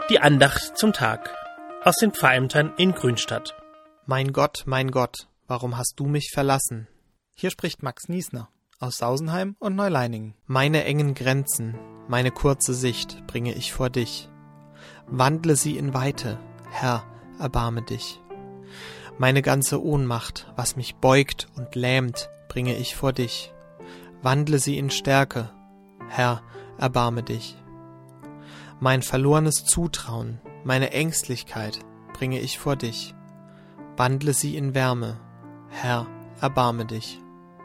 Die Andacht zum Tag aus den Pfarrämtern in Grünstadt. Mein Gott, warum hast du mich verlassen? Hier spricht Max Niesner aus Sausenheim und Neuleiningen. Meine engen Grenzen, meine kurze Sicht bringe ich vor dich. Wandle sie in Weite, Herr, erbarme dich. Meine ganze Ohnmacht, was mich beugt und lähmt, bringe ich vor dich. Wandle sie in Stärke, Herr, erbarme dich. Mein verlorenes Zutrauen, meine Ängstlichkeit bringe ich vor dich. Wandle sie in Wärme, Herr, erbarme dich.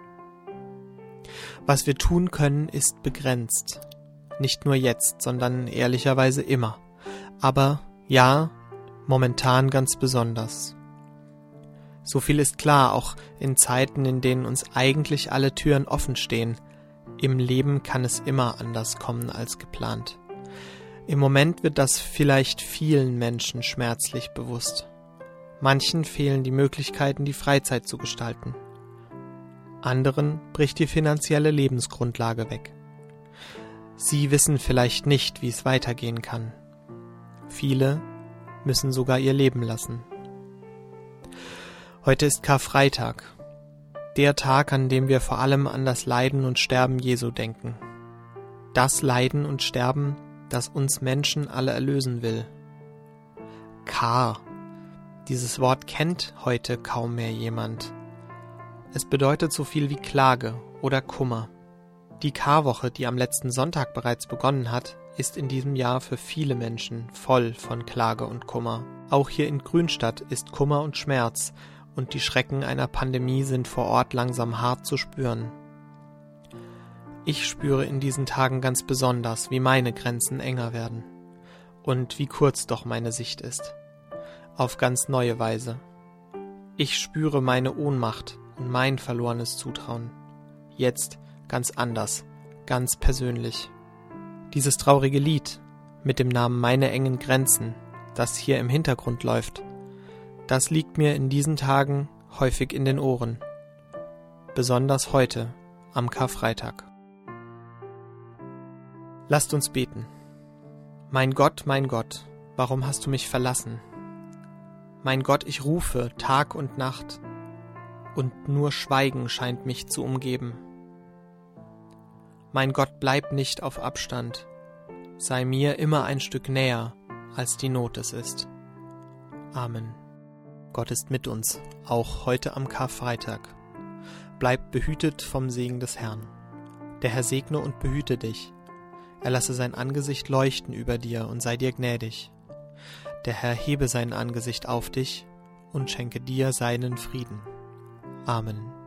Was wir tun können, ist begrenzt. Nicht nur jetzt, sondern ehrlicherweise immer. Aber ja, momentan ganz besonders. So viel ist klar, auch in Zeiten, in denen uns eigentlich alle Türen offen stehen. Im Leben kann es immer anders kommen als geplant. Im Moment wird das vielleicht vielen Menschen schmerzlich bewusst. Manchen fehlen die Möglichkeiten, die Freizeit zu gestalten. Anderen bricht die finanzielle Lebensgrundlage weg. Sie wissen vielleicht nicht, wie es weitergehen kann. Viele müssen sogar ihr Leben lassen. Heute ist Karfreitag, der Tag, an dem wir vor allem an das Leiden und Sterben Jesu denken. Das Leiden und Sterben, das uns Menschen alle erlösen will. Kar. Dieses Wort kennt heute kaum mehr jemand. Es bedeutet so viel wie Klage oder Kummer. Die Karwoche, die am letzten Sonntag bereits begonnen hat, ist in diesem Jahr für viele Menschen voll von Klage und Kummer. Auch hier in Grünstadt ist Kummer und Schmerz und die Schrecken einer Pandemie sind vor Ort langsam hart zu spüren. Ich spüre in diesen Tagen ganz besonders, wie meine Grenzen enger werden und wie kurz doch meine Sicht ist. Auf ganz neue Weise. Ich spüre meine Ohnmacht und mein verlorenes Zutrauen. Jetzt ganz anders, ganz persönlich. Dieses traurige Lied mit dem Namen Meine engen Grenzen, das hier im Hintergrund läuft, das liegt mir in diesen Tagen häufig in den Ohren. Besonders heute, am Karfreitag. Lasst uns beten. Mein Gott, warum hast du mich verlassen? Mein Gott, ich rufe Tag und Nacht, und nur Schweigen scheint mich zu umgeben. Mein Gott, bleib nicht auf Abstand, sei mir immer ein Stück näher, als die Not es ist. Amen. Gott ist mit uns, auch heute am Karfreitag. Bleib behütet vom Segen des Herrn. Der Herr segne und behüte dich. Er lasse sein Angesicht leuchten über dir und sei dir gnädig. Der Herr hebe sein Angesicht auf dich und schenke dir seinen Frieden. Amen.